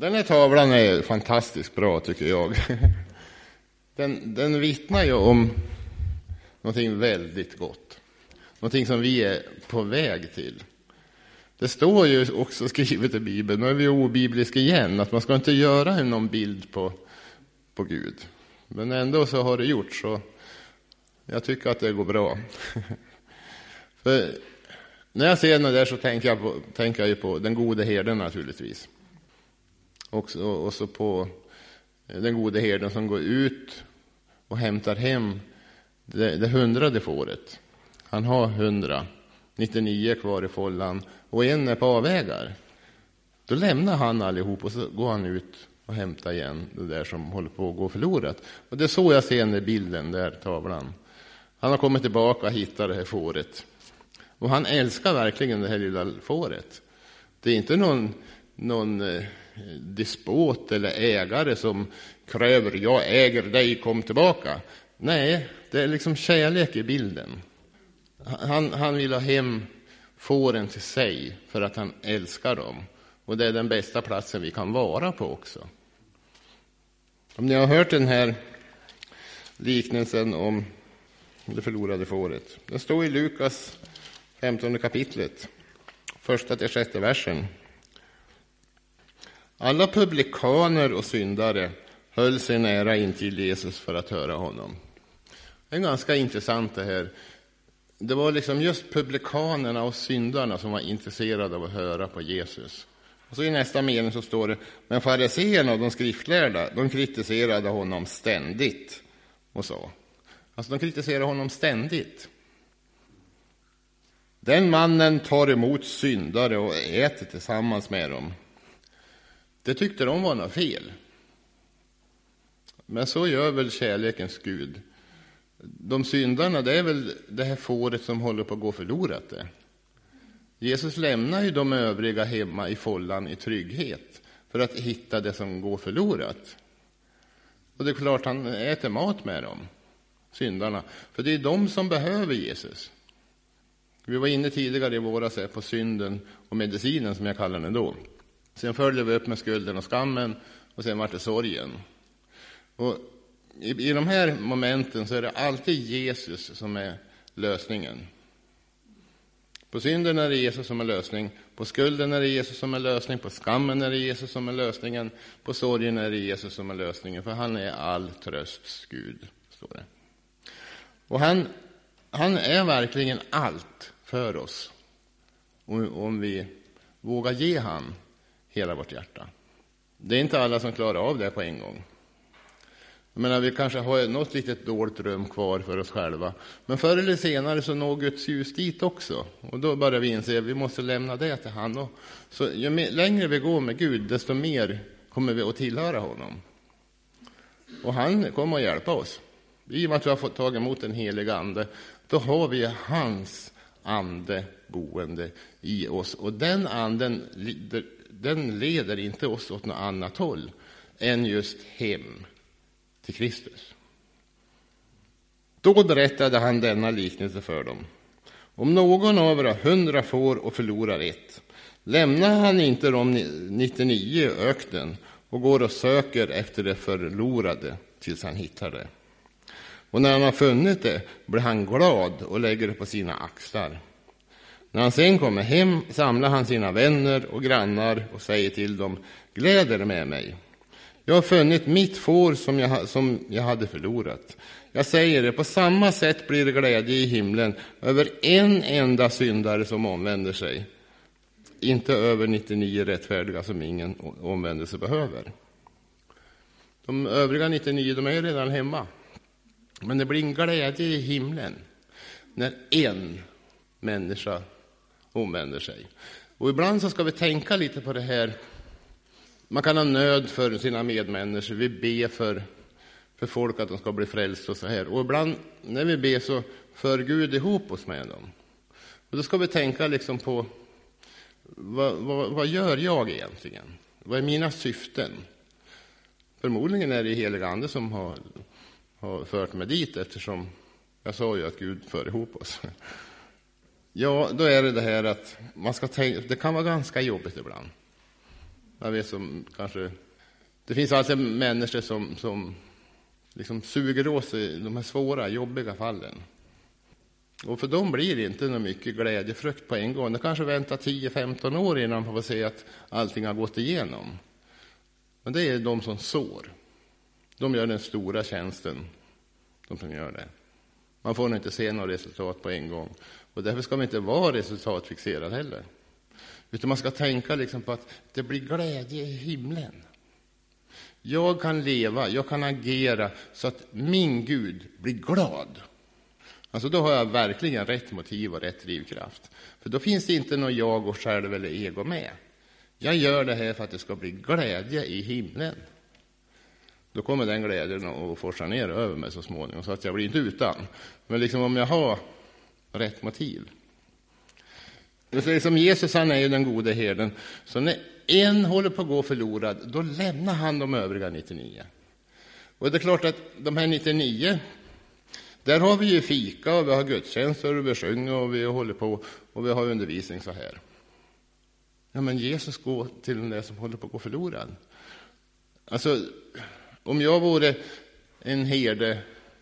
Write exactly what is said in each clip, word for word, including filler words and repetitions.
Den här tavlan är fantastiskt bra, tycker jag. Den, den vittnar ju om någonting väldigt gott. Någonting som vi är på väg till. Det står ju också skrivet i Bibeln, nu är vi obibliska igen, att man ska inte göra någon bild på, på Gud. Men ändå så har det gjort, så jag tycker att det går bra. För när jag ser det där så tänker jag, på, tänker jag ju på den gode herden naturligtvis. Och så, och så på den gode herden som går ut och hämtar hem det, det hundrade fåret. Han har hundra, nittionio kvar i follan och en är på avvägar. Då lämnar han allihop och så går han ut och hämtar igen det där som håller på att gå förlorat. Och det är så jag ser den där bilden, där tavlan. Han har kommit tillbaka och hittat det här fåret. Och han älskar verkligen det här lilla fåret. Det är inte någon, någon eh, despot eller ägare som kräver, jag äger dig, kom tillbaka. Nej, det är liksom kärlek i bilden. Han, han vill ha hem fåren till sig för att han älskar dem. Och det är den bästa platsen vi kan vara på också. Om ni har hört den här liknelsen om det förlorade fåret. Den står i Lukas femtonde kapitlet, första till sjätte versen. Alla publikaner och syndare höll sig nära intill Jesus för att höra honom. Det är ganska intressant det här. Det var liksom just publikanerna och syndarna som var intresserade av att höra på Jesus. Och så i nästa mening så står det, men fariseerna och de skriftlärda, de kritiserade honom ständigt och så. Alltså de kritiserade honom ständigt. Den mannen tar emot syndare och äter tillsammans med dem. Det tyckte de var något fel. Men så gör väl kärlekens Gud. De syndarna, det är väl det här fåret som håller på att gå förlorat det. Jesus lämnar ju de övriga hemma i follan i trygghet för att hitta det som går förlorat. Och det är klart han äter mat med dem, syndarna. För det är de som behöver Jesus. Vi var inne tidigare i våras på synden och medicinen som jag kallar den då. Sen följde vi upp med skulden och skammen och sen var det sorgen. Och i, i de här momenten så är det alltid Jesus som är lösningen. På synden är det Jesus som är lösning. På skulden är det Jesus som är lösning. På skammen är det Jesus som är lösningen. På sorgen är det Jesus som är lösningen. För han är all trösts Gud, står det. Och han, han är verkligen allt för oss. Om vi vågar ge han hela vårt hjärta. Det är inte alla som klarar av det på en gång. Jag menar, vi kanske har något litet dolt rum kvar för oss själva. Men förr eller senare så når Guds ljus dit också. Och då börjar vi inse att vi måste lämna det till han. Och så ju mer, längre vi går med Gud, desto mer kommer vi att tillhöra honom. Och han kommer att hjälpa oss. I och med att vi har fått tag emot en helig ande, då har vi hans ande boende i oss. Och den anden, den leder inte oss åt något annat håll än just hem till Kristus. Då berättade han denna liknelse för dem. Om någon av er har hundra får och förlorar ett, lämnar han inte de nittionio i öknen och går och söker efter det förlorade tills han hittar det. Och när han har funnit det blir han glad och lägger det på sina axlar. När han sen kommer hem samlar han sina vänner och grannar och säger till dem, gläd er med mig. Jag har funnit mitt får som jag, som jag hade förlorat. Jag säger det, på samma sätt blir det glädje i himlen över en enda syndare som omvänder sig. Inte över nittionio rättfärdiga som ingen omvändelse behöver. De övriga nittionio, de är redan hemma. Men det blir en glädje i himlen när en människa omvänder sig. Och ibland så ska vi tänka lite på det här. Man kan ha nöd för sina medmänniskor. Vi ber för, för folk att de ska bli frälst och så här. Och ibland när vi ber så för Gud ihop oss med dem. Och då ska vi tänka liksom på vad, vad, vad gör jag egentligen? Vad är mina syften? Förmodligen är det heliga ande som har, har fört mig dit, eftersom jag sa ju att Gud för ihop oss. Ja, då är det det här att man ska tänka, det kan vara ganska jobbigt ibland. Jag vet som kanske, det finns alltså människor som, som liksom suger åt sig de här svåra, jobbiga fallen. Och för dem blir det inte någon mycket glädjefrukt på en gång. Det kanske väntar tio femton år innan man får se att allting har gått igenom. Men det är de som sår. De gör den stora tjänsten, de som gör det. Man får inte se något resultat på en gång. Och därför ska man inte vara resultatfixerad heller. Utan man ska tänka liksom på att det blir glädje i himlen. Jag kan leva, jag kan agera så att min Gud blir glad. Alltså då har jag verkligen rätt motiv och rätt drivkraft. För då finns det inte någon jag och själv eller ego med. Jag gör det här för att det ska bli glädje i himlen. Då kommer den glädjen att forsa ner över mig så småningom. Så att jag blir inte utan. Men liksom om jag har rätt motiv. Så liksom Jesus, han är ju den gode herden. Så när en håller på att gå förlorad, då lämnar han de övriga nittionio. Och det är klart att de här nittionio, där har vi ju fika och vi har gudstjänster och vi sjunger och vi håller på och vi har undervisning så här. Ja, men Jesus går till den där som håller på att gå förlorad. Alltså, om jag vore en herde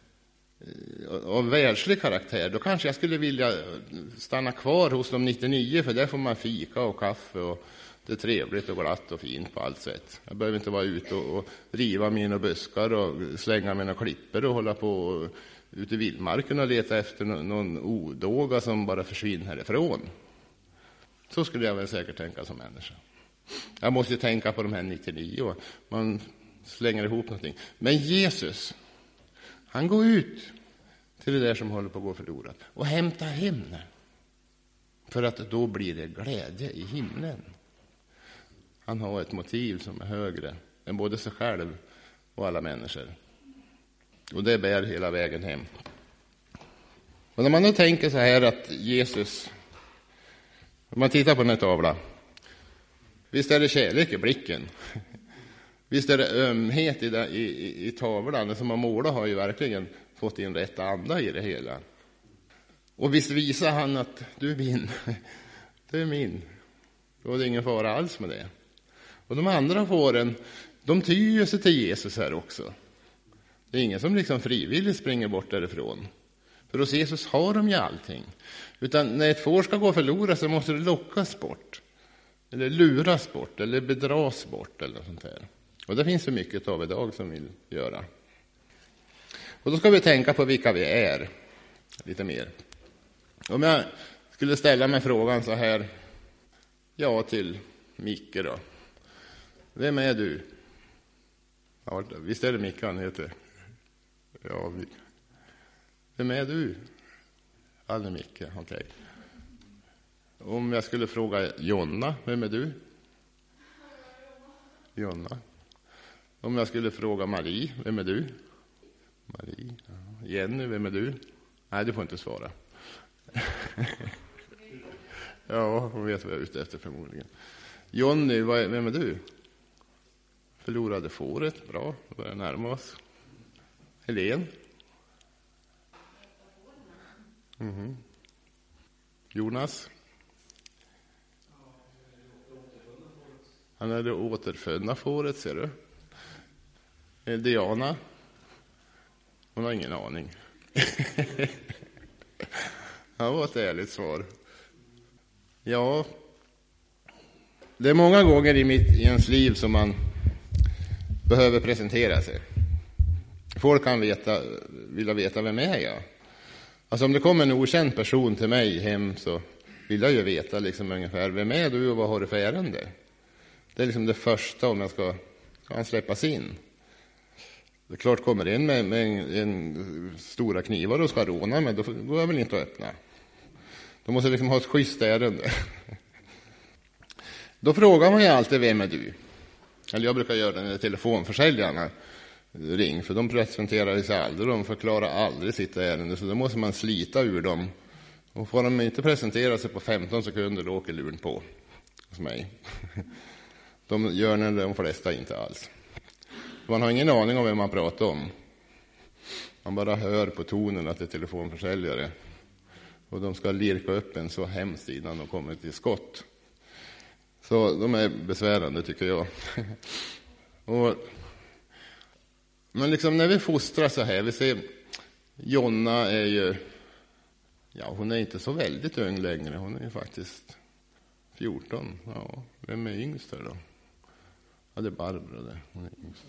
av världslig karaktär, då kanske jag skulle vilja stanna kvar hos de nittionio, för där får man fika och kaffe och det är trevligt och glatt och fint på allt sätt. Jag behöver inte vara ute och, och riva mina buskar och slänga mina klippor och hålla på ute i vildmarken och leta efter någon, någon odåga som bara försvinner härifrån. Så skulle jag väl säkert tänka som människa. Jag måste ju tänka på de här nittionio. Man slänger ihop någonting. Men Jesus, han går ut till det där som håller på att gå förlorat och hämtar hem det. För att då blir det glädje i himlen. Han har ett motiv som är högre än både sig själv och alla människor. Och det bär hela vägen hem. Och när man då tänker så här att Jesus, om man tittar på den här tavlan, visst är det kärlek i blicken. Visst är det ömhet i, i, i, i tavlan. Det som man målar har ju verkligen fått in rätt anda i det hela. Och visst visar han att du är min. Du är min. Då är det ingen fara alls med det. Och de andra fåren, de tyr sig till Jesus här också. Det är ingen som liksom frivilligt springer bort därifrån. För hos Jesus har de ju allting. Utan när ett får ska gå förlorat så måste det lockas bort. Eller luras bort. Eller bedras bort. Eller sånt här. Och det finns så mycket av idag som vill göra. Och då ska vi tänka på vilka vi är. Lite mer. Om jag skulle ställa mig frågan så här. Ja, till Micke då. Vem är du? Ja, visst är det Micke han heter. Ja, vi... Vem är du? Han är Micke, okej. Okay. Om jag skulle fråga Jonna, vem är du? Jonna. Om jag skulle fråga Marie, vem är du? Marie. Ja. Jenny, vem är du? Nej, du får inte svara. Ja, hon vet vad jag är ute efter förmodligen. Jonny, vem är du? Förlorade fåret, bra, då börjar närma oss. Helen? Mm-hmm. Jonas? Han är det återfödda fåret, ser du. Diana? Hon har ingen aning. Det var ett ärligt svar. Ja, det är många gånger i, mitt, i ens liv som man behöver presentera sig. Folk kan veta, vilja veta vem är jag. Alltså om det kommer en okänd person till mig hem så vill jag ju veta liksom ungefär vem är du och vad har du för ärende. Det är liksom det första om jag ska, ska han släppas in. Det är klart kommer in med, med en, en stora knivar och ska råna mig, då går jag väl inte att öppna. Då måste jag liksom ha ett schysst ärende. Då frågar man ju alltid vem är du? Eller jag brukar göra det när telefonförsäljarna ring, för de presenterar sig aldrig, de förklarar aldrig sitt ärende, så då måste man slita ur dem. Och får de inte presentera sig på femton sekunder, då åker luren på hos mig. De gör när de flesta inte alls. Man har ingen aning om vem man pratar om. Man bara hör på tonen att det är telefonförsäljare. Och de ska lirka upp en så hemskt innan de kommer till skott. Så de är besvärande tycker jag. och, men liksom när vi fostrar så här, vi ser Jonna är ju, ja hon är inte så väldigt ung längre, hon är ju faktiskt fjorton. Ja, vem är yngst då? Ja, det är Barbara det. Hon är yngst.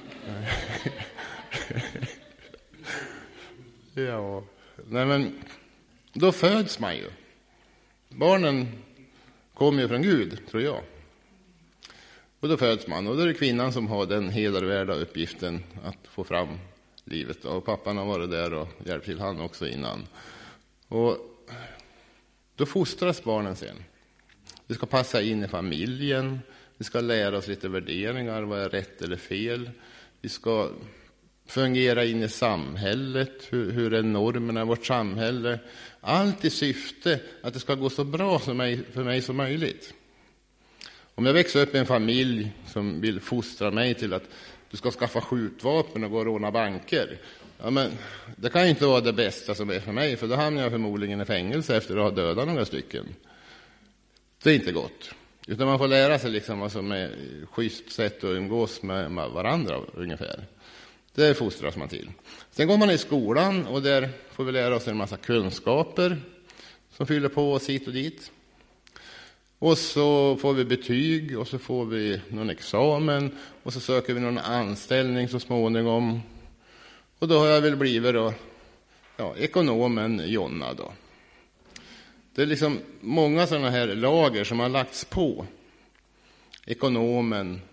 ja, nej men då föds man ju. Barnen kommer ju från Gud, tror jag. Och då föds man, och då är det kvinnan som har den hedervärda uppgiften att få fram livet. Och pappan har varit där och hjälpt till han också innan. Och då fostras barnen sen. Vi ska passa in i familjen. Vi ska lära oss lite värderingar, vad är rätt eller fel. Vi ska fungera in i samhället, hur, hur är normerna i vårt samhälle. Allt i syfte att det ska gå så bra för mig, för mig som möjligt. Om jag växer upp i en familj som vill fostra mig till att du ska skaffa skjutvapen och gå och råna banker. Ja, men det kan ju inte vara det bästa som är för mig, för då hamnar jag förmodligen i fängelse efter att ha dödat några stycken. Det är inte gott. Utan man får lära sig liksom vad som är schysst sätt att umgås med varandra ungefär. Det fostras man till. Sen går man i skolan och där får vi lära oss en massa kunskaper som fyller på oss hit och dit. Och så får vi betyg och så får vi någon examen och så söker vi någon anställning så småningom. Och då har jag väl blivit då, ja, ekonomen Jonna då. Det är liksom många sådana här lager som har lagts på. Ekonomen,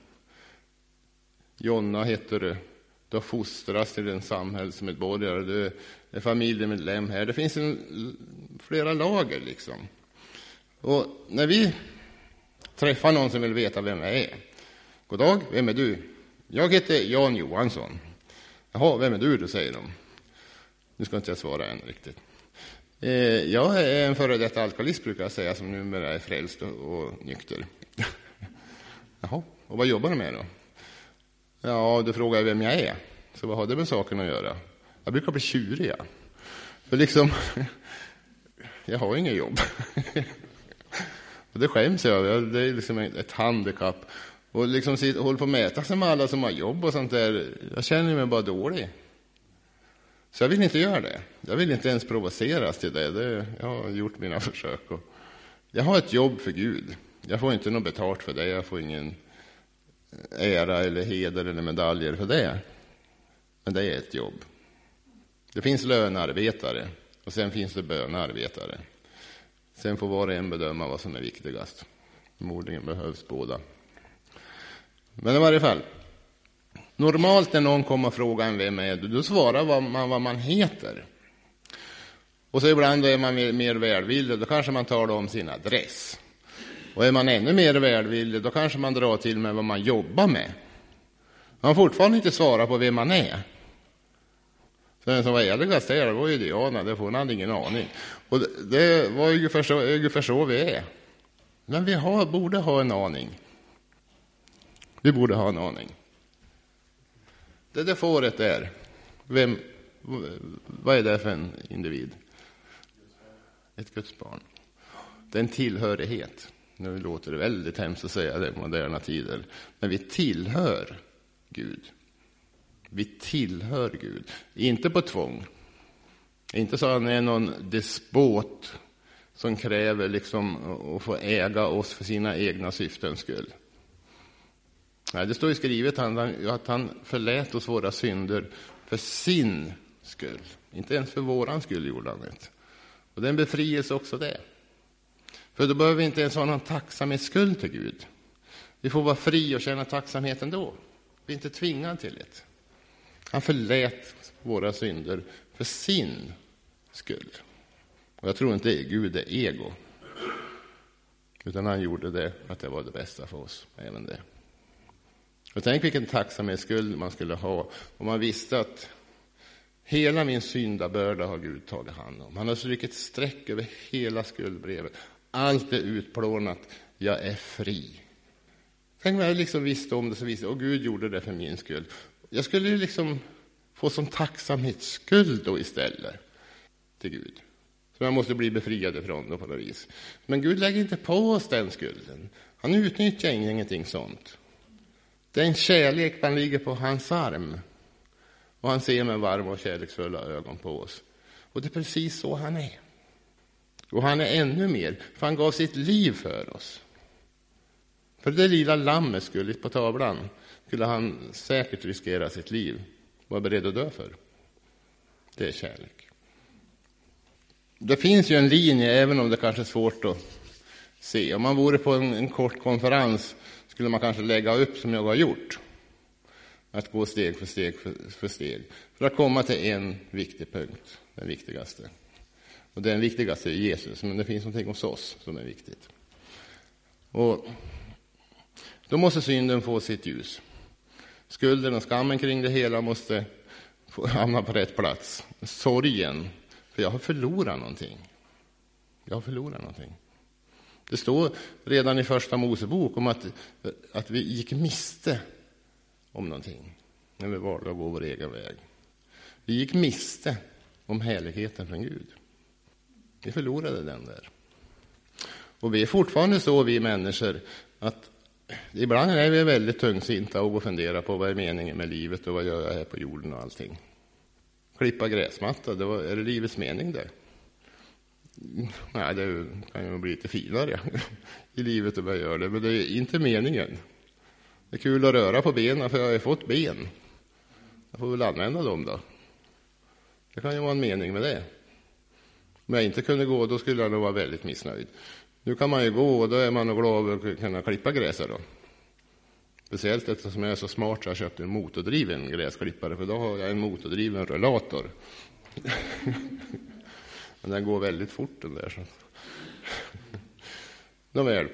Jonna heter du. Du har fostrats till en samhällsmedborgare. Du är familjemedlem här. Det finns en, flera lager liksom. Och när vi träffar någon som vill veta vem jag är. God dag, vem är du? Jag heter Jan Johansson. Jaha, vem är du? Då säger de. Nu ska inte jag svara än riktigt. Eh, jag är en före detta alkoholist brukar jag säga som numera är frälst och, och nykter. Jaha, och vad jobbar du med då? Ja, du frågar vem jag är. Så vad har det med saken att göra? Jag brukar bli tjurig. Ja. För liksom, jag har inget jobb. Och det skäms jag. Det är liksom ett handikapp. Och liksom håller på att mäta sig med alla som har jobb och sånt där. Jag känner mig bara dålig. Så jag vill inte göra det. Jag vill inte ens provoceras till det. det jag har gjort mina försök. Och jag har ett jobb för Gud. Jag får inte något betalt för det. Jag får ingen ära eller heder eller medaljer för det. Men det är ett jobb. Det finns lönearbetare och sen finns det bönearbetare. Sen får var och en bedöma vad som är viktigast. Förmodligen behövs båda. Men i varje fall. Normalt när någon kommer och frågar en vem är du, då svarar man vad man heter. Och så ibland är man mer, mer välvillig, då kanske man talar om sin adress. Och är man ännu mer välvillig, då kanske man drar till med vad man jobbar med. Man får fortfarande inte svara på vem man är. Så den som var ärligast där, det var ju Diana, det får hon hade ingen aning. Och det, det var ju ungefär så, ungefär så vi är. Men vi har, borde ha en aning. Vi borde ha en aning. Det där fåret är, vem, vad är det för en individ? Ett Guds barn. Det är en tillhörighet. Nu låter det väldigt hemskt att säga det i moderna tider. Men vi tillhör Gud. Vi tillhör Gud. Inte på tvång. Inte så att han är någon despot som kräver liksom att få äga oss för sina egna syftens skull. Nej, det står ju skrivet att han förlät oss våra synder för sin skull. Inte ens för våran skull gjorde han det. Och det är en befrielse också det. För då behöver vi inte ens ha någon tacksamhetsskuld till Gud. Vi får vara fri och känna tacksamhet ändå. Vi är inte tvingade till det. Han förlät våra synder för sin skull. Och jag tror inte Gud är ego. Utan han gjorde det för att det var det bästa för oss. Även det. Och tänk vilken tacksamhetsskuld man skulle ha om man visste att hela min syndabörda har Gud tagit hand om. Han har strykit streck över hela skuldbrevet. Allt är utplånat. Jag är fri. Tänk om jag liksom visste om det så visste och Gud gjorde det för min skull. Jag skulle ju liksom få som tacksamhetsskuld då istället till Gud. Som jag måste bli befriad ifrån då på något vis. Men Gud lägger inte på oss den skulden. Han utnyttjar ingenting sånt. Det är en kärlek, han ligger på hans arm. Och han ser med varma och kärleksfulla ögon på oss. Och det är precis så han är. Och han är ännu mer, för han gav sitt liv för oss. För det lilla lammet skulle på tavlan skulle han säkert riskera sitt liv. Var beredd att dö för. Det är kärlek. Det finns ju en linje, även om det kanske är svårt att se. Om man vore på en, en kort konferens skulle man kanske lägga upp som jag har gjort. Att gå steg för steg för, för steg. För att komma till en viktig punkt. Den viktigaste. Och den viktigaste är Jesus. Men det finns någonting hos oss som är viktigt. Och då måste synden få sitt ljus. Skulden och skammen kring det hela måste få hamna på rätt plats. Sorgen. För jag har förlorat någonting. Jag har förlorat någonting. Det står redan i första Mosebok om att, att vi gick miste om någonting. När vi valde att gå vår egen väg. Vi gick miste om härligheten från Gud. Vi förlorade den där. Och vi är fortfarande så, vi människor, att ibland är vi väldigt tungsinta och funderar på vad är meningen med livet och vad gör jag här på jorden och allting. Klippa gräsmatta, det var, är det livets mening det? Nej, det kan ju bli lite finare i livet att börja göra det, men det är inte meningen. Det är kul att röra på benen för jag har fått ben. Jag får väl använda dem då. Det kan ju vara en mening med det. Om jag inte kunde gå, då skulle jag nog vara väldigt missnöjd. Nu kan man ju gå och då är man nog glad att kunna klippa gräset då. Speciellt eftersom jag är så smart så jag köpt en motordriven gräsklippare, för då har jag en motordriven rullator. Men den går väldigt fort den där. Så. Nåväl.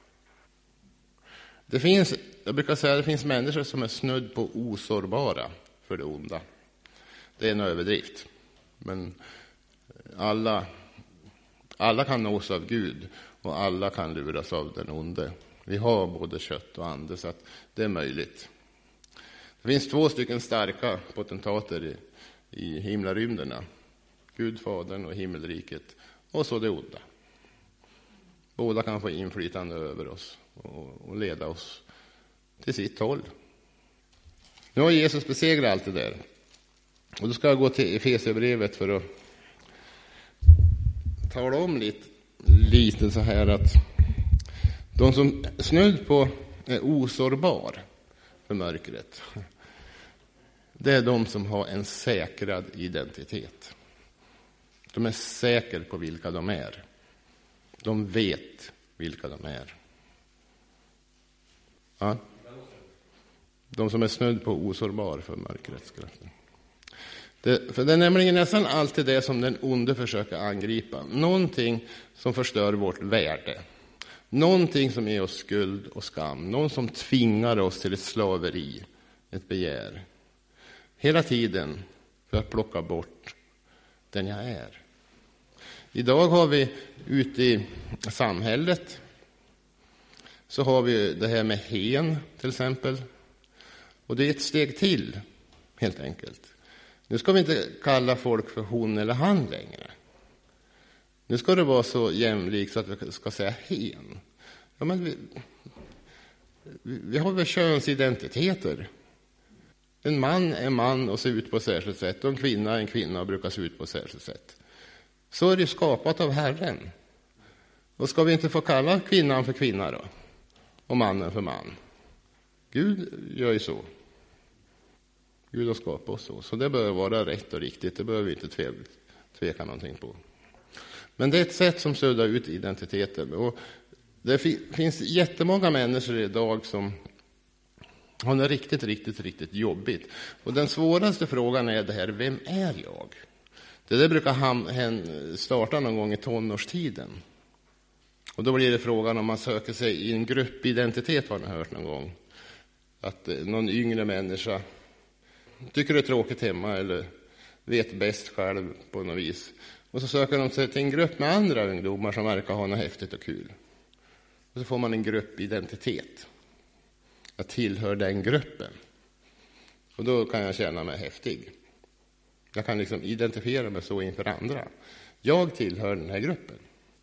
Det finns, jag brukar säga att det finns människor som är snudd på osårbara för det onda. Det är en överdrift. Men alla, alla kan nås av Gud och alla kan luras av den onde. Vi har både kött och ande så att det är möjligt. Det finns två stycken starka potentater i, i himlarymderna. Gud, Fadern och himmelriket. Och så det onda. Båda kan få inflytande över oss och, och leda oss till sitt håll. Nu har Jesus besegrat allt det där. Och då ska jag gå till Efesierbrevet för att tala om lite, lite så här att de som snudd på är osårbar för mörkret, det är de som har en säkrad identitet. De är säkra på vilka de är. De vet vilka de är. Ja. De som är snudd på osårbar för mörkrets krafter. Det, för det är nämligen nästan alltid det som den onde försöker angripa. Någonting som förstör vårt värde. Någonting som ger oss skuld och skam. Någon som tvingar oss till ett slaveri, ett begär. Hela tiden för att plocka bort den jag är. Idag har vi ute i samhället så har vi det här med hen till exempel. Och det är ett steg till, helt enkelt. Nu ska vi inte kalla folk för hon eller han längre. Nu ska det vara så jämlikt så att vi ska säga hen. Ja, men vi, vi har väl könsidentiteter. En man är man och ser ut på ett särskilt sätt. Och en kvinna är en kvinna och brukar se ut på ett särskilt sätt. Så är det skapat av Herren. Och ska vi inte få kalla kvinnan för kvinna då? Och mannen för man? Gud gör ju så. Gud har skapat oss så. Så det bör vara rätt och riktigt. Det behöver vi inte tveka, tveka någonting på. Men det är ett sätt som suddar ut identiteten. Och det finns jättemånga människor idag som har det riktigt, riktigt, riktigt jobbigt. Och den svåraste frågan är det här, vem är jag? Det där brukar ham- starta någon gång i tonårstiden. Och då blir det frågan om man söker sig i en gruppidentitet, har ni hört någon gång. Att någon yngre människa tycker det är tråkigt hemma eller vet bäst själv på något vis. Och så söker de sig till en grupp med andra ungdomar som verkar ha något häftigt och kul. Och så får man en gruppidentitet. Jag tillhör den gruppen. Och då kan jag känna mig häftig. Jag kan liksom identifiera mig så inför andra. Jag tillhör den här gruppen.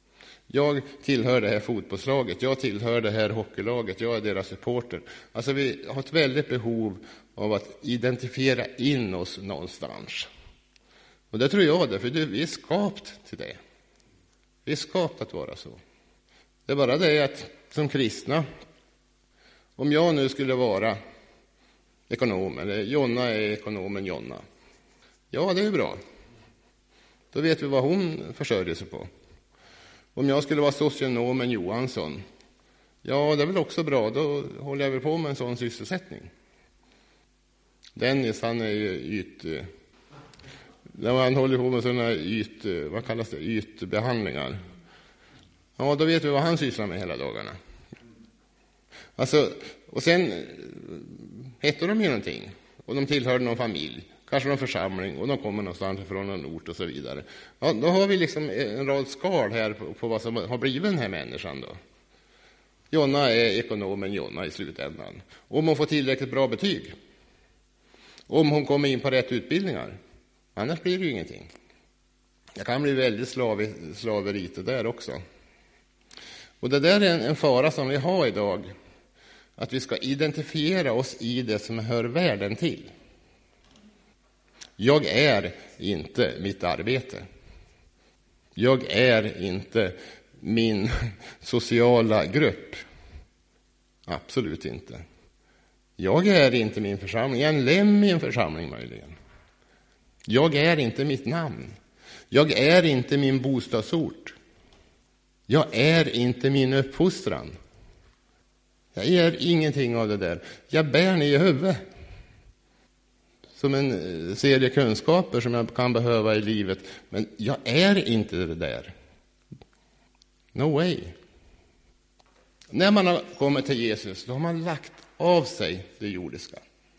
Jag tillhör det här fotbollslaget, jag tillhör det här hockeylaget, jag är deras supporter. Alltså vi har ett väldigt behov av att identifiera in oss någonstans. Och det tror jag det, för vi är skapt till det. Vi är skapt att vara så. Det är bara det att som kristna, om jag nu skulle vara ekonom, eller Jonna är ekonomen Jonna. Ja, det är bra. Då vet vi vad hon försörjer sig på. Om jag skulle vara socionomen Johansson, ja, det är väl också bra. Då håller jag väl på med en sån sysselsättning. Dennis, han är ju yt... När man håller på med sådana yt... Vad kallas det? Ytbehandlingar. Ja, då vet vi vad han sysslar med hela dagarna. Alltså, och sen heter de ju någonting. Och de tillhörde någon familj. Kanske någon församling. Och de kommer någonstans från någon ort och så vidare. Ja, då har vi liksom en rad skal här på, på vad som har blivit den här människan då. Jonna är ekonomen Jonna i slutändan. Om hon får tillräckligt bra betyg. Om hon kommer in på rätt utbildningar. Annars blir det ju ingenting. Det kan bli väldigt slav, slaverite där också. Och det där är en, en fara som vi har idag. Att vi ska identifiera oss i det som hör världen till. Jag är inte mitt arbete. Jag är inte min sociala grupp. Absolut inte. Jag är inte min församling. Jag är en lem i en församling möjligen. Jag är inte mitt namn. Jag är inte min bostadsort. Jag är inte min uppfostran. Jag är ingenting av det där. Jag bär ni i huvudet. Som en serie kunskaper som jag kan behöva i livet. Men jag är inte det där. No way. När man har kommit till Jesus, då har man lagt av sig det jordiska.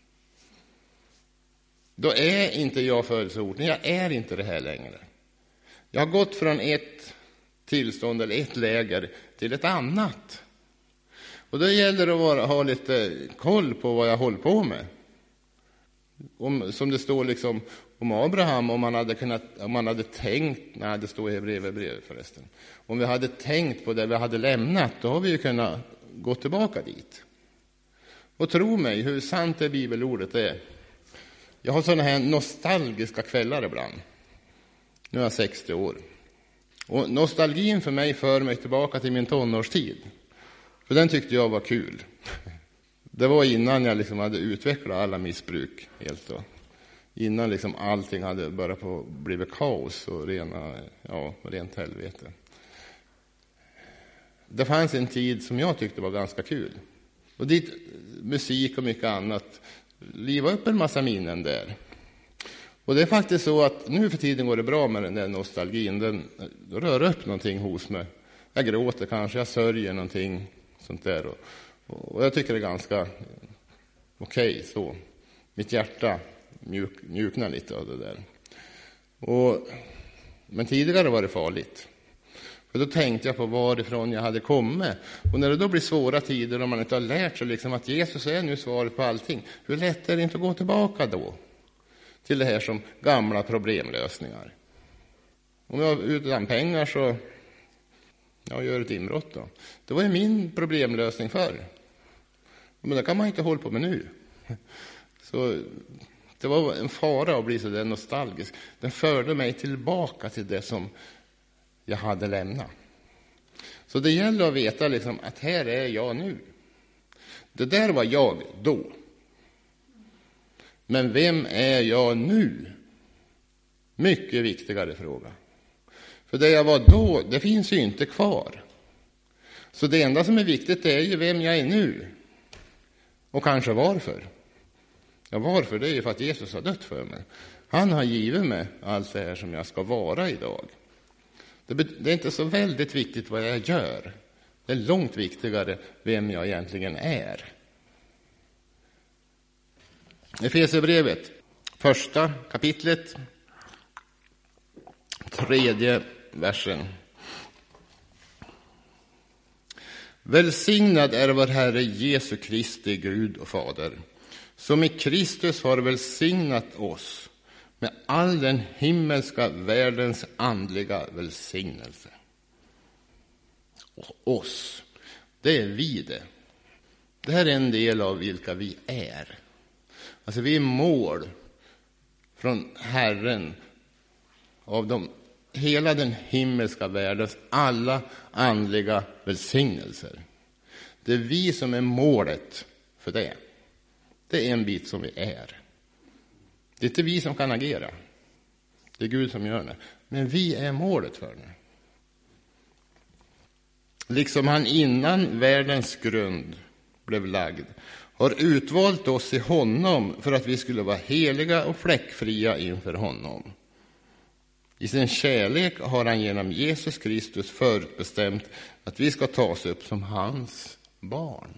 Då är inte jag födelseorten. Jag är inte det här längre. Jag har gått från ett tillstånd eller ett läger till ett annat. Och då gäller det att vara, ha lite koll på vad jag håller på med. Om, som det står liksom om Abraham, om man hade kunnat, om man hade tänkt, nej, det står i Hebreerbrevet förresten. Om vi hade tänkt på det vi hade lämnat, då har vi ju kunnat gå tillbaka dit. Och tro mig, hur sant det bibelordet är. Jag har sådana här nostalgiska kvällar ibland. Nu är jag sextio år. Och nostalgin för mig för mig tillbaka till min tonårstid. För den tyckte jag var kul. Det var innan jag liksom hade utvecklat alla missbruk helt då. Innan liksom allting hade börjat på blivit kaos och rena, ja, rent helvete. Det fanns en tid som jag tyckte var ganska kul. Och dit musik och mycket annat liva upp en massa minnen där. Och det är faktiskt så att nu för tiden går det bra med den där nostalgin. Den rör upp någonting hos mig. Jag gråter kanske, jag sörjer någonting sånt där. Och, och jag tycker det är ganska okej okay, så. Mitt hjärta mjuk, mjuknar lite av det där. Och, men tidigare var det farligt. För då tänkte jag på varifrån jag hade kommit. Och när det då blir svåra tider och man inte har lärt sig liksom att Jesus är nu svaret på allting. Hur lätt är det inte att gå tillbaka då? Till det här som gamla problemlösningar. Om jag har utan pengar så jag gör ett inbrott då. Det var ju min problemlösning förr. Men det kan man inte hålla på med nu. Så det var en fara att bli så där nostalgisk. Den förde mig tillbaka till det som jag hade lämnat. Så det gäller att veta liksom att här är jag nu. Det där var jag då. Men vem är jag nu? Mycket viktigare fråga. För det jag var då, det finns ju inte kvar. Så det enda som är viktigt är ju vem jag är nu. Och kanske varför. Ja, varför? Det är ju för att Jesus har dött för mig. Han har givit mig allt det här som jag ska vara idag. Det, det är inte så väldigt viktigt vad jag gör. Det är långt viktigare vem jag egentligen är. Efesierbrevet, första kapitlet, tredje versen. Välsignad är vår Herre Jesu Kristi Gud och Fader, som i Kristus har välsignat oss med all den himmelska världens andliga välsignelse. oss. Det är vi det. Det här är en del av vilka vi är. Alltså vi är mål från Herren av de, hela den himmelska världens alla andliga välsignelser. Det är vi som är målet för det. Det är en bit som vi är. Det är inte vi som kan agera. Det är Gud som gör det. Men vi är målet för det. Liksom han innan världens grund blev lagd har utvalt oss i honom för att vi skulle vara heliga och fläckfria inför honom. I sin kärlek har han genom Jesus Kristus förutbestämt att vi ska tas upp som hans barn.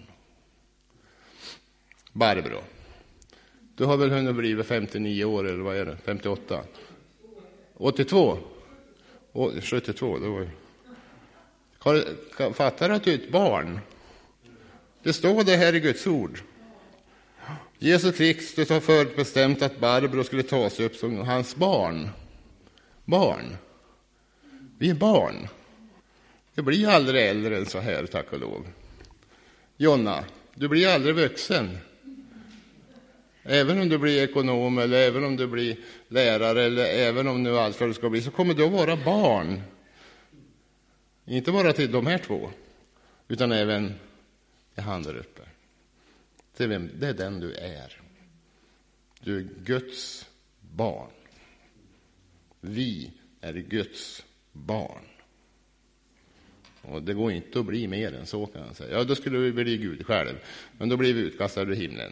Barbro, du har väl hunnit bli femtionio år, eller vad är det? femtioåtta? åttiotvå? Och sjuttiotvå, det var ju... Fattar att du är ett barn? Det står det här i Guds ord. Jesus Kristus har förutbestämt att Barbro skulle tas upp som hans barn. Barn. Vi är barn. Det blir aldrig äldre än så här, tack och lov. Jonna, du blir aldrig vuxen. Även om du blir ekonom eller även om du blir lärare eller även om nu allt vad du ska bli, så kommer du att vara barn. Inte bara till de här två, utan även i han där uppe. Det är, vem, det är den du är. Du är Guds barn. Vi är Guds barn. Och det går inte att bli mer än så, kan jag säga. Ja, då skulle vi bli Gud själv. Men då blir vi utkastade ur himlen.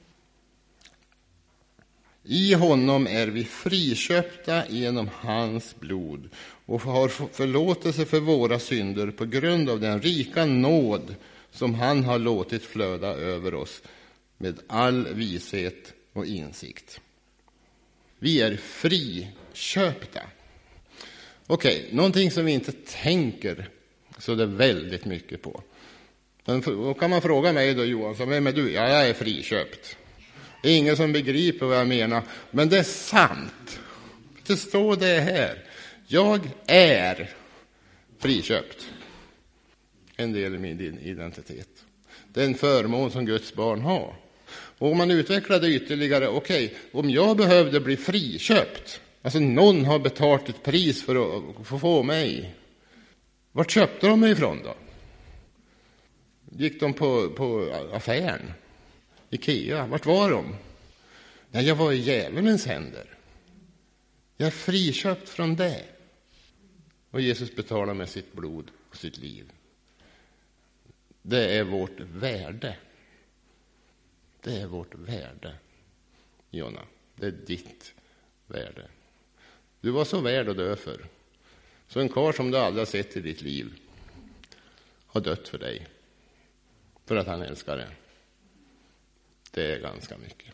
I honom är vi friköpta genom hans blod och har förlåtelse för våra synder på grund av den rika nåd som han har låtit flöda över oss med all vishet och insikt. Vi är friköpta. Okej, okay, någonting som vi inte tänker så det är väldigt mycket på. Men då kan man fråga mig då, Johansson, vem är du? Ja, jag är friköpt. Det är ingen som begriper vad jag menar, men det är sant. Det står det här. Jag är friköpt. En del i min identitet. Det är en förmån som Guds barn har. Och om man utvecklar det ytterligare, okej, okay, om jag behövde bli friköpt, alltså någon har betalt ett pris för att få få mig. Vart köpte de mig ifrån då? Gick de på, på affären? Ikea, vart var de? Nej, jag var i djävulens händer. Jag är friköpt från det. Och Jesus betalar med sitt blod och sitt liv. Det är vårt värde. Det är vårt värde, Jonna. Det är ditt värde. Du var så värd att dö för. Så en karl som du aldrig har sett i ditt liv har dött för dig. För att han älskar dig. Det är ganska mycket.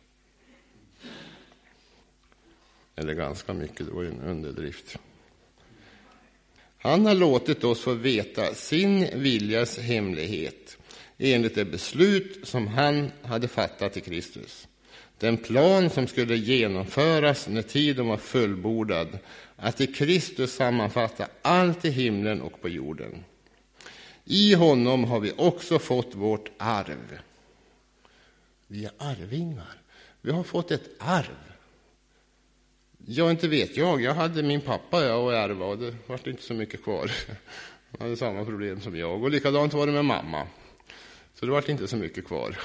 Eller ganska mycket, det var ju en underdrift. Han har låtit oss få veta sin viljas hemlighet enligt det beslut som han hade fattat i Kristus. Den plan som skulle genomföras när tiden var fullbordad, att i Kristus sammanfatta allt i himlen och på jorden. I honom har vi också fått vårt arv. Vi är arvingar. Vi har fått ett arv. Jag inte vet jag. Jag hade min pappa jag och ärva och det var inte så mycket kvar. Han hade samma problem som jag. Och likadant var det med mamma. Så det var inte så mycket kvar.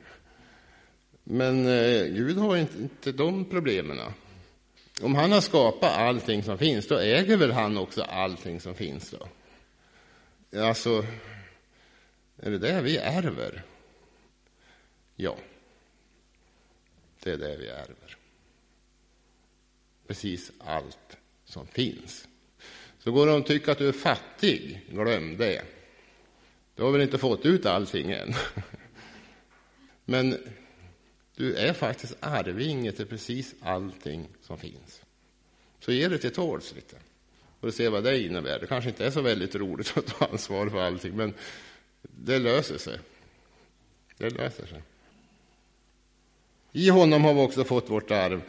Men eh, Gud har inte, inte de problemen. Om han har skapat allting som finns, då äger väl han också allting som finns då. Alltså, är det det vi ärver? Ja, det är det vi ärver. Precis allt som finns. Så går de och tycker att du är fattig, glöm det. Du har väl inte fått ut allting än. Men du är faktiskt arvinge till precis allting som finns. Så ge det till tåls lite. Och du ser vad det innebär. Det kanske inte är så väldigt roligt att ta ansvar för allting, men det löser sig. Det löser sig. I honom har vi också fått vårt arv,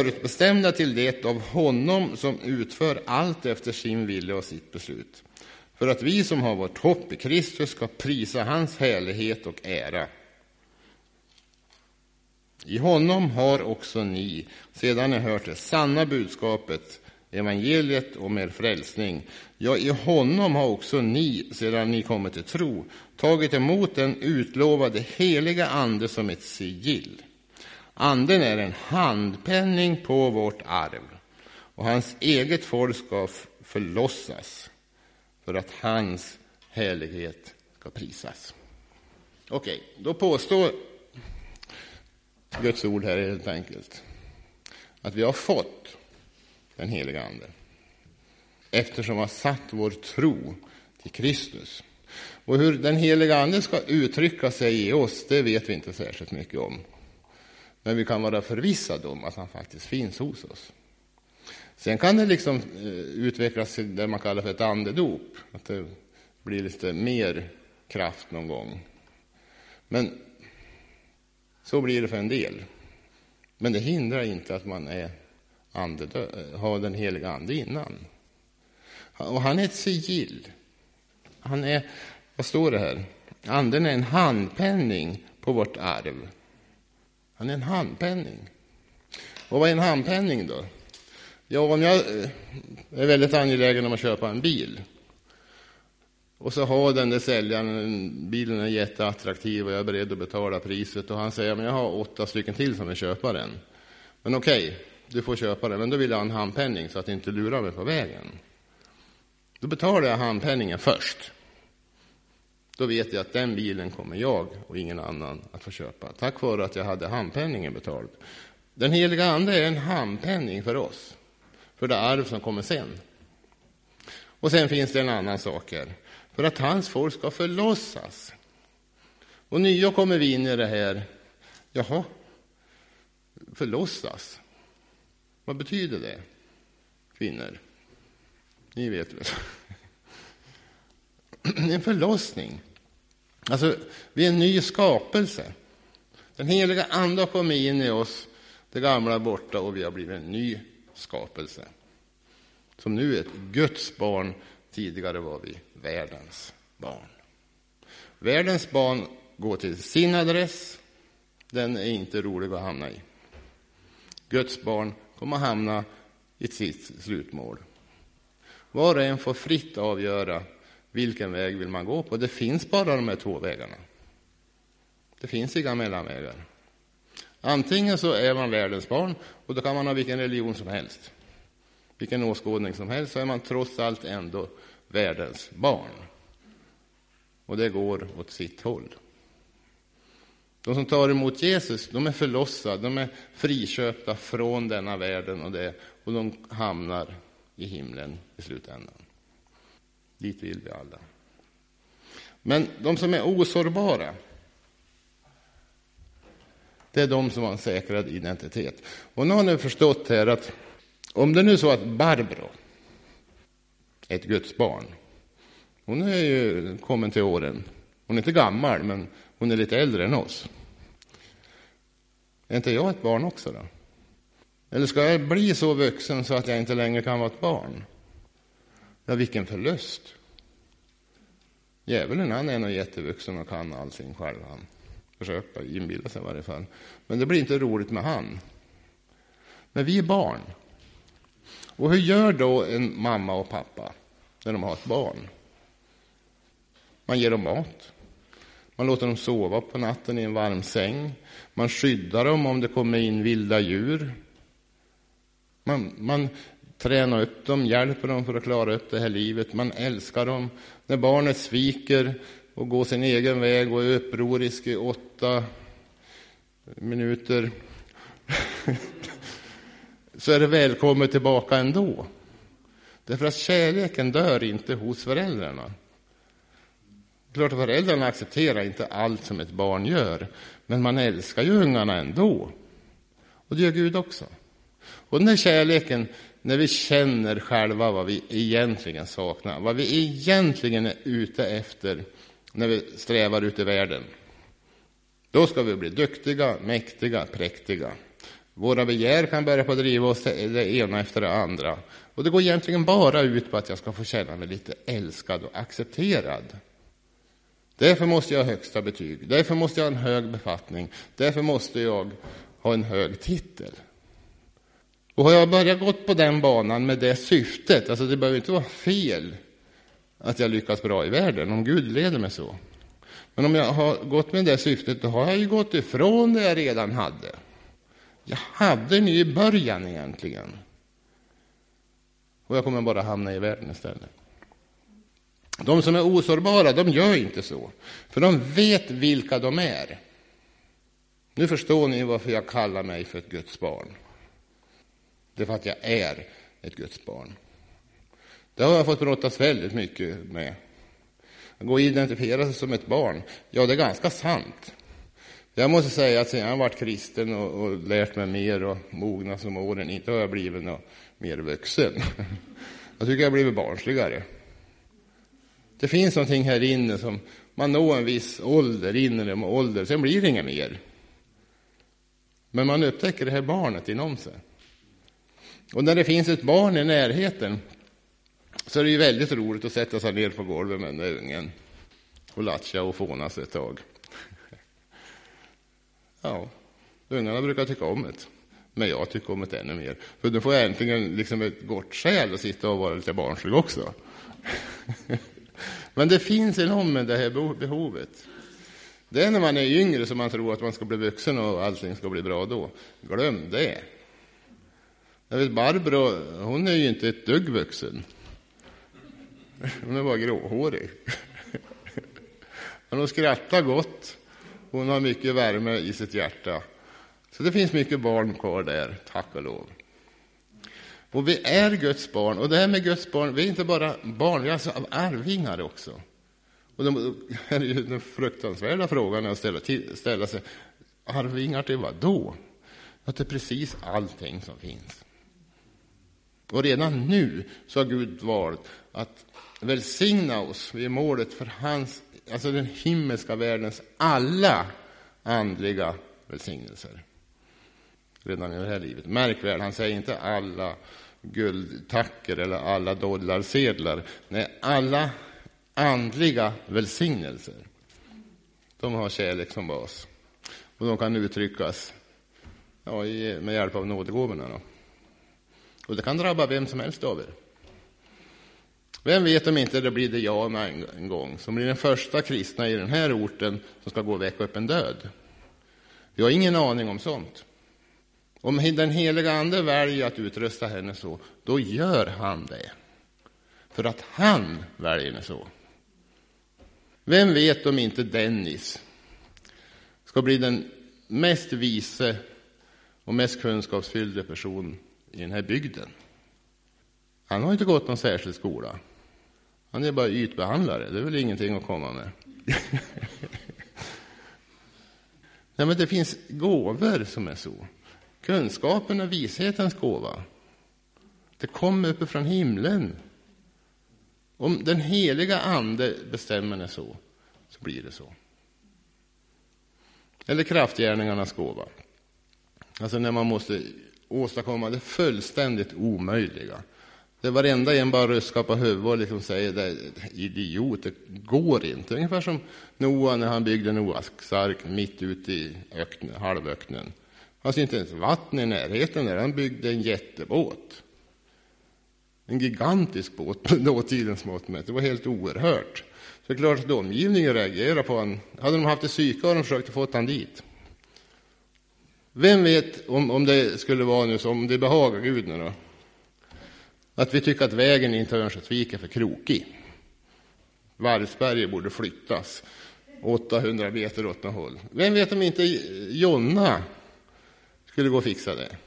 förutbestämda till det av honom som utför allt efter sin vilja och sitt beslut. för att vi som har vårt hopp i Kristus ska prisa hans härlighet och ära. I honom har också ni, sedan ni hört det sanna budskapet, evangeliet om er frälsning, ja, i honom har också ni, sedan ni kommit till tro, tagit emot den utlovade heliga ande som ett sigill. Anden är en handpenning på vårt arv, och hans eget folk ska förlossas för att hans härlighet ska prisas. Okej, då påstår Guds ord här helt enkelt att vi har fått den heliga ande eftersom vi har satt vår tro till Kristus. Och hur den heliga ande ska uttrycka sig i oss, det vet vi inte särskilt mycket om. Men vi kan vara förvissade om att han faktiskt finns hos oss. Sen kan det liksom utvecklas till det man kallar för ett andedop. Att det blir lite mer kraft någon gång. Men så blir det för en del. Men det hindrar inte att man är andedö- har den heliga ande innan. Och han är ett sigill. Han är, vad står det här? Anden är en handpenning på vårt arv. Han är en handpenning. Och vad är en handpenning då? Ja, om jag är väldigt angelägen om att köpa en bil och så har den där säljaren, bilen är jätteattraktiv och jag är beredd att betala priset, och han säger men jag har åtta stycken till som vill köpa den. Men okej, okay, du får köpa den, men då vill jag ha en handpenning så att det inte lurar mig på vägen. Då betalar jag handpenningen först. Då vet jag att den bilen kommer jag och ingen annan att få köpa, tack vare att jag hade handpenningen betald. Den heliga ande är en handpenning för oss, för det arv som kommer sen. Och sen finns det en annan sak här, för att hans folk ska förlossas. Och nya kommer vi in i det här, jaha, förlossas. Vad betyder det, kvinnor? Ni vet väl. En förlossning. Alltså, vi är en ny skapelse. Den heliga ande har kommit in i oss, det gamla är borta och vi har blivit en ny skapelse. Som nu är ett Guds barn, tidigare var vi världens barn. Världens barn går till sin adress, den är inte rolig att hamna i. Guds barn kommer hamna i sitt slutmål. Var och en får fritt avgöra vilken väg vill man gå på. Det finns bara de här två vägarna. Det finns inga mellanvägar. Antingen så är man världens barn, och då kan man ha vilken religion som helst, vilken åskådning som helst, så är man trots allt ändå världens barn. Och det går åt sitt håll. De som tar emot Jesus, de är förlossade, de är friköpta från denna världen och det, och de hamnar i himlen i slutändan. Dit vill vi alla. Men de som är osårbara, det är de som har en säkrad identitet. Och nu har ni förstått här att om det nu är så att Barbro, ett Guds barn, hon är ju kommen till åren. Hon är inte gammal, men hon är lite äldre än oss. Är inte jag ett barn också då? Eller ska jag bli så vuxen så att jag inte längre kan vara ett barn? Ja, vilken förlust. Djävulen, han är nog jättevuxen och kan allting själv. Han försöker inbilda sig i varje fall. Men det blir inte roligt med han. Men vi är barn. Och hur gör då en mamma och pappa när de har ett barn? Man ger dem mat. Man låter dem sova på natten i en varm säng. Man skyddar dem om det kommer in vilda djur. Man, man tränar upp dem, hjälper dem för att klara upp det här livet. Man älskar dem. När barnet sviker och går sin egen väg och är upprorisk i åtta minuter så är det välkommet tillbaka ändå. Därför att kärleken dör inte hos föräldrarna. Klart att föräldrarna accepterar inte allt som ett barn gör, men man älskar ju ungarna ändå. Och det gör Gud också. Och den här kärleken, när vi känner själva vad vi egentligen saknar, vad vi egentligen är ute efter när vi strävar ut i världen, då ska vi bli duktiga, mäktiga, präktiga. Våra begär kan börja på att driva oss det ena efter det andra. Och det går egentligen bara ut på att jag ska få känna mig lite älskad och accepterad. Därför måste jag ha högsta betyg. Därför måste jag ha en hög befattning. Därför måste jag ha en hög titel. Och har jag börjat gått på den banan med det syftet, alltså det behöver inte vara fel att jag lyckas bra i världen om Gud leder mig så. Men om jag har gått med det syftet, då har jag ju gått ifrån det jag redan hade. Jag hade ni i början egentligen. Och jag kommer bara hamna i världen istället. De som är osårbara, de gör inte så. För de vet vilka de är. Nu förstår ni varför jag kallar mig för ett Guds barn. Det är för att jag är ett Guds barn. Det har jag fått brottas väldigt mycket med. Att gå och identifiera sig som ett barn, ja det är ganska sant. Jag måste säga att sen jag har varit kristen och, och lärt mig mer och mogna som åren, inte har jag blivit något mer vuxen. Jag tycker jag har blivit barnsligare. Det finns någonting här inne som man når en viss ålder, inre ålder, sen blir det inga mer. Men man upptäcker det här barnet inom sig. Och när det finns ett barn i närheten så är det ju väldigt roligt att sätta sig ner på golvet med den där ungen och latcha och fåna sig ett tag. Ja, ungarna brukar tycka om det. Men jag tycker om det ännu mer. För då får jag äntligen liksom ett gott skäl att sitta och vara lite barnslig också. Men det finns enormt med det här behovet. Det är när man är yngre som man tror att man ska bli vuxen och allting ska bli bra då. Glöm det. Jag vet, Barbro, hon är ju inte ett dugg vuxen. Hon är bara gråhårig. Men hon skrattar gott. Hon har mycket värme i sitt hjärta. Så det finns mycket barn kvar där, tack och lov. Och vi är Guds barn. Och det här med Guds barn, vi är inte bara barn, vi är alltså arvingar också. Och det är ju den fruktansvärda frågan att ställa, till, ställa sig. Arvingar till vad då? Att det är precis allting som finns. Och redan nu så har Gud valt att välsigna oss vid målet för hans, alltså den himmelska världens alla andliga välsignelser. Redan i det här livet. Märk väl, han säger inte alla guldtacker eller alla dollarsedlar. Nej, alla andliga välsignelser. De har kärlek som bas. Och de kan uttryckas ja, med hjälp av nådegåvorna då. Och det kan drabba vem som helst av er. Vem vet om inte det blir det jag en, en gång som blir den första kristna i den här orten som ska gå och väcka upp en död. Jag har ingen aning om sånt. Om den heliga ande väljer att utrusta henne så, då gör han det. För att han väljer henne så. Vem vet om inte Dennis ska bli den mest vise och mest kunskapsfyllda person i den här bygden. Han har inte gått någon särskild skola. Han är bara ytbehandlare. Det är väl ingenting att komma med. Nej, men det finns gåvor som är så. Kunskapen och vishetens gåva. Det kommer uppifrån himlen. Om den heliga ande bestämmer det så, så blir det så. Eller kraftgärningarnas gåva. Alltså när man måste åstadkomma det fullständigt omöjliga. Det varenda en bara ruskar på huvudet och liksom säger det, idiot, det går inte. Ungefär som Noa när han byggde Noas ark mitt ute i öknen, halvöknen. Alltså inte ens vatten i närheten där. Han byggde en jättebåt. En gigantisk båt på dåtidens mått mätt. Det var helt oerhört. Så det är klart att omgivningen reagerar på han. Hade de haft det psyka och de försökte få han dit. Vem vet om, om det skulle vara nu som det behagar Gud nu då? Att vi tycker att vägen in till Örnsköldsvik är för krokig. Vargsberget borde flyttas åttahundra meter åt något håll. Vem vet om inte Jonna skulle gå och fixa det?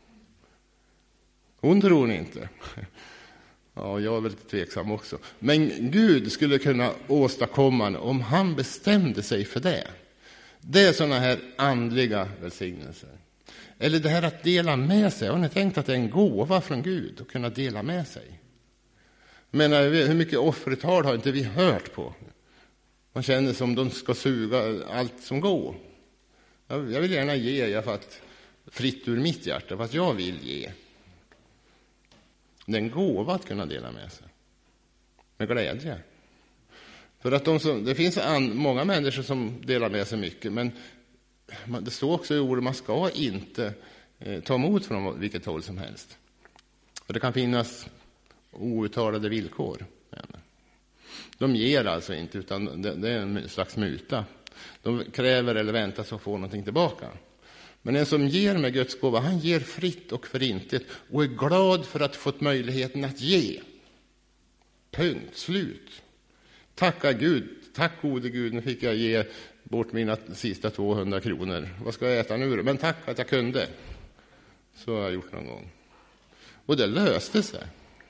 Hon tror ni inte. Ja, jag är väldigt tveksam också. Men Gud skulle kunna åstadkomma om han bestämde sig för det. Det är sådana här andliga välsignelser. Eller det här att dela med sig. Har ni tänkt att det är en gåva från Gud att kunna dela med sig? Men hur mycket offertal har inte vi hört på? Man känner som de ska suga allt som går. Jag vill gärna ge, jag för att fritt ur mitt hjärta, vad jag vill ge. Det är en gåva att kunna dela med sig. Med glädje. För att de som, det finns an, många människor som delar med sig mycket, men man, det står också i ordet, man ska inte eh, ta emot från vilket håll som helst. Och det kan finnas outtalade villkor. De ger alltså inte, utan det, det är en slags muta. De kräver eller väntar så får någonting tillbaka. Men en som ger med Guds gåva, han ger fritt och förintet och är glad för att fått möjligheten att ge. Punkt, slut. Tacka Gud, tack gode Gud, nu fick jag ge bort mina sista tvåhundra kronor. Vad ska jag äta nu? Men tack att jag kunde. Så har jag gjort någon gång. Och det löste sig.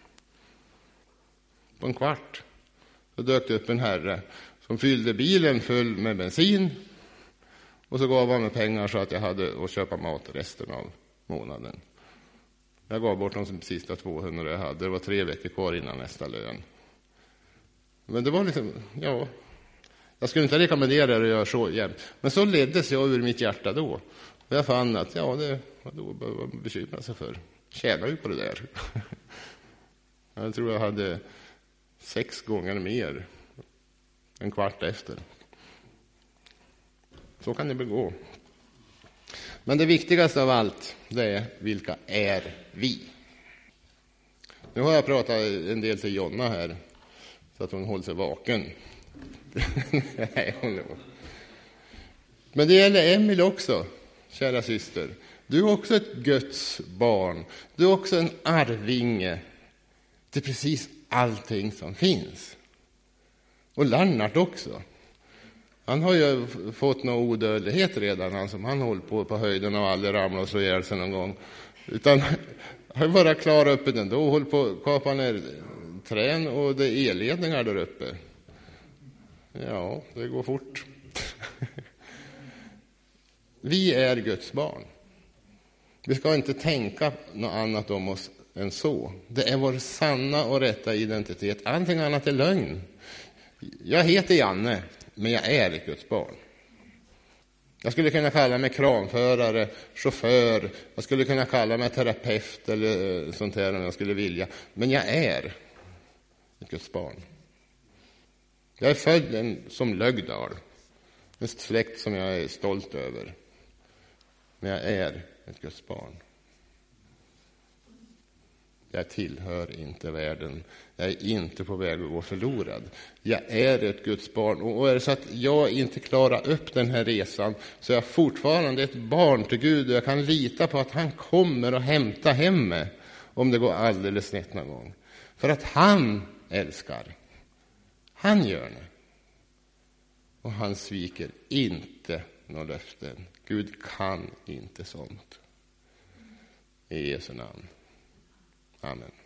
På en kvart så dök det upp en herre som fyllde bilen full med bensin. Och så gav han mig pengar så att jag hade att köpa mat resten av månaden. Jag gav bort de sista tvåhundra jag hade. Det var tre veckor kvar innan nästa lön. Men det var liksom, ja, jag skulle inte rekommendera det att göra så jämt. Men så leddes jag ur mitt hjärta då. Och jag fann att, ja, det var då behöver man bekymra sig för. Tjänar ju på det där. Jag tror jag hade sex gånger mer en kvart efter. Så kan det begå. Men det viktigaste av allt, det är vilka är vi? Nu har jag pratat en del till Jonna här, så att hon håller sig vaken. Men det gäller Emil också, kära syster. Du är också ett Guds barn. Du är också en arvinge till precis allting som finns. Och Lennart också. Han har ju fått någon odödlighet redan, han som han håller på på höjden och aldrig ramlar och så ihjäl sig någon gång. Utan han bara klarar upp det ändå och håller på att kapa ner trän och det är elledningar där uppe. Ja, det går fort. Vi är Guds barn. Vi ska inte tänka något annat om oss än så. Det är vår sanna och rätta identitet. Allting annat är lögn. Jag heter Janne, men jag är ett Guds barn. Jag skulle kunna kalla mig kranförare, chaufför. Jag skulle kunna kalla mig terapeut eller sånt här om jag skulle vilja. Men jag är ett Guds barn. Jag är född en, som Lögdal. En släkt som jag är stolt över. Men jag är ett Guds barn. Jag tillhör inte världen. Jag är inte på väg att gå förlorad. Jag är ett Guds barn. Och är det så att jag inte klarar upp den här resan, så är jag fortfarande ett barn till Gud. Och jag kan lita på att han kommer att hämta hem mig om det går alldeles snett någon gång. För att han älskar. Han gör det. Och han sviker inte några löften. Gud kan inte sånt. I Jesu namn. Amen.